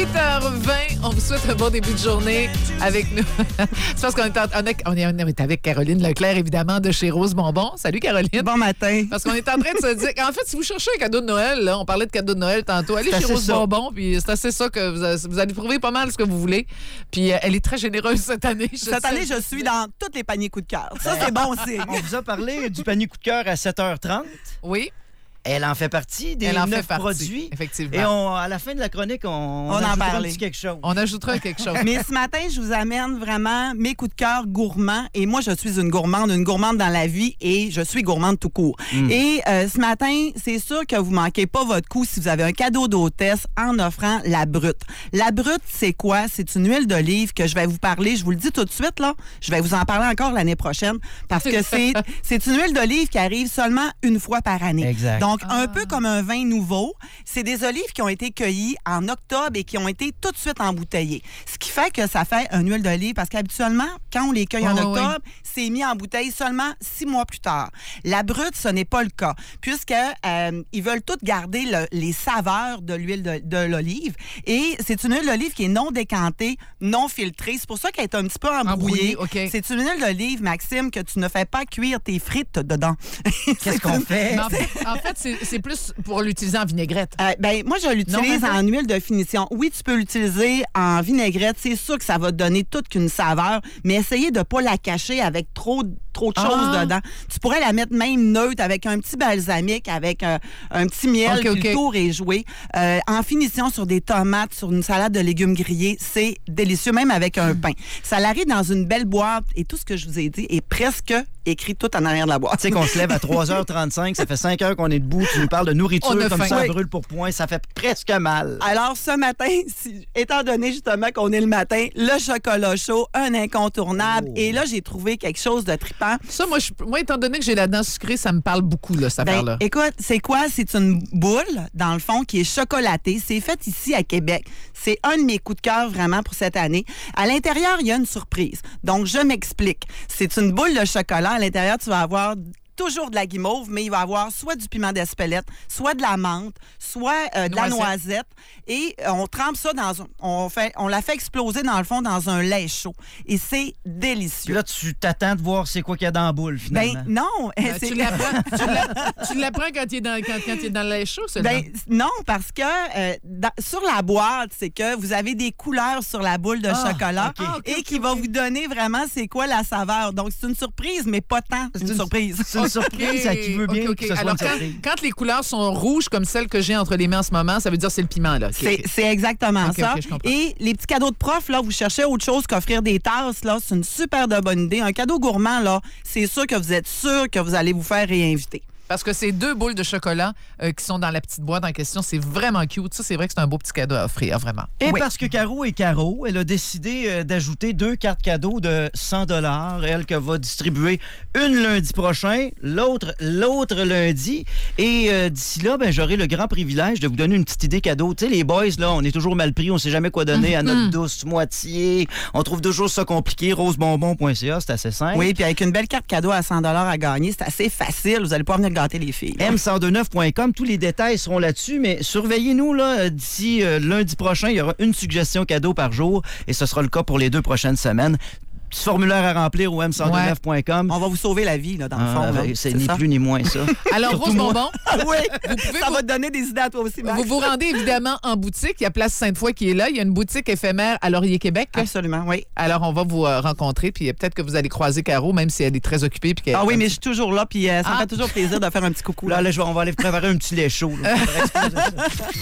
8h20, on vous souhaite un bon début de journée avec nous. C'est parce qu'on est avec Caroline Leclerc, évidemment, de chez Rose Bonbon. Salut, Caroline. Bon matin. Parce qu'on est en train de se dire... En fait, si vous cherchez un cadeau de Noël, là, on parlait de cadeau de Noël tantôt, allez chez Rose Bonbon, puis c'est assez ça que vous allez trouver pas mal ce que vous voulez. Puis elle est très généreuse cette année. Cette année, je suis dans tous les paniers coup de cœur. Ça, c'est bon aussi. On vous a parlé du panier coup de cœur à 7h30. Oui. Elle en fait partie des 9 produits. Effectivement. Et à la fin de la chronique, on en parle. quelque chose. On ajoutera quelque chose. Mais ce matin, je vous amène vraiment mes coups de cœur gourmands. Et moi, je suis une gourmande dans la vie et je suis gourmande tout court. Et ce matin, c'est sûr que vous ne manquez pas votre coup si vous avez un cadeau d'hôtesse en offrant la Brute. La Brute, c'est quoi? C'est une huile d'olive que je vais vous parler. Je vous le dis tout de suite, là. Je vais vous en parler encore l'année prochaine parce que c'est une huile d'olive qui arrive seulement une fois par année. Exact. Donc, un peu comme un vin nouveau, c'est des olives qui ont été cueillies en octobre et qui ont été tout de suite embouteillées. Ce qui fait que ça fait une huile d'olive parce qu'habituellement, quand on les cueille en octobre, c'est mis en bouteille seulement 6 mois plus tard. La Brute, ce n'est pas le cas puisque ils veulent toutes garder les saveurs de l'huile de l'olive et c'est une huile d'olive qui est non décantée, non filtrée. C'est pour ça qu'elle est un petit peu embrouillée. Okay. C'est une huile d'olive, Maxime, que tu ne fais pas cuire tes frites dedans. Qu'est-ce qu'on fait? En fait, c'est plus pour l'utiliser en vinaigrette. Moi, je l'utilise en huile de finition. Oui, tu peux l'utiliser en vinaigrette. C'est sûr que ça va te donner toute qu'une saveur, mais essayez de ne pas la cacher avec trop de choses dedans. Tu pourrais la mettre même neutre avec un petit balsamique, avec un petit miel, puis le tour est joué. En finition sur des tomates, sur une salade de légumes grillés, c'est délicieux, même avec un pain. Ça l'arrive dans une belle boîte et tout ce que je vous ai dit est presque écrit tout en arrière de la boîte. Tu sais qu'on se lève à 3h35, ça fait 5 heures qu'on est debout, tu nous parles de nourriture comme ça brûle pour point, ça fait presque mal. Alors ce matin, étant donné justement qu'on est le matin, le chocolat chaud, un incontournable, et là j'ai trouvé quelque chose de trippant. Ça, moi étant donné que j'ai la dent sucrée, ça me parle beaucoup, là, cette affaire-là. Écoute, c'est quoi? C'est une boule, dans le fond, qui est chocolatée. C'est fait ici à Québec. C'est un de mes coups de cœur vraiment pour cette année. À l'intérieur, il y a une surprise. Donc, je m'explique. C'est une boule de chocolat. À l'intérieur, tu vas avoir toujours de la guimauve, mais il va y avoir soit du piment d'Espelette, soit de la menthe, soit de la noisette. Et on trempe ça on la fait exploser dans le fond dans un lait chaud. Et c'est délicieux. Puis là, tu t'attends de voir c'est quoi qu'il y a dans la boule, finalement. Ben non. Tu l'apprends quand il est dans le lait chaud, celui-là? Non, parce que sur la boîte, c'est que vous avez des couleurs sur la boule de chocolat qui va vous donner vraiment c'est quoi la saveur. Donc, c'est une surprise, mais pas tant une surprise. Une surprise à qui veut bien que ce soit Alors, une surprise. quand les couleurs sont rouges comme celles que j'ai entre les mains en ce moment, ça veut dire que c'est le piment, là. C'est exactement ça. Je comprends. Et les petits cadeaux de prof, là, vous cherchez autre chose qu'offrir des tasses, là, c'est une super de bonne idée. Un cadeau gourmand, là, c'est sûr que vous êtes sûr que vous allez vous faire réinviter. Parce que ces 2 boules de chocolat qui sont dans la petite boîte en question, c'est vraiment cute. Ça, c'est vrai que c'est un beau petit cadeau à offrir, vraiment. Et parce que Caro est Caro, elle a décidé d'ajouter 2 cartes cadeaux de 100 $. Elle que va distribuer une lundi prochain, l'autre lundi. Et d'ici là, j'aurai le grand privilège de vous donner une petite idée cadeau. Tu sais, les boys, là, on est toujours mal pris, on sait jamais quoi donner à notre douce moitié. On trouve toujours ça compliqué. rosebonbon.ca, c'est assez simple. Oui, puis avec une belle carte cadeau à 100 $ à gagner, c'est assez facile. Vous allez pas venir gâter les filles. M1029.com, tous les détails seront là-dessus, mais surveillez-nous là, d'ici lundi prochain, il y aura une suggestion cadeau par jour et ce sera le cas pour les 2 prochaines semaines. Petit formulaire à remplir au M1029.com. On va vous sauver la vie, là, dans le fond. Là. C'est ni plus ni moins ça. Alors, Rose Bonbon, oui, ça va te donner des idées à toi aussi, Max. Vous vous rendez évidemment en boutique. Il y a Place Sainte-Foy qui est là. Il y a une boutique éphémère à Laurier, Québec. Absolument, oui. Alors, on va vous rencontrer, puis peut-être que vous allez croiser Caro, même si elle est très occupée. Puis oui, mais je suis toujours là, puis ça me fait toujours plaisir de faire un petit coucou. Là, on va aller préparer un petit lait chaud.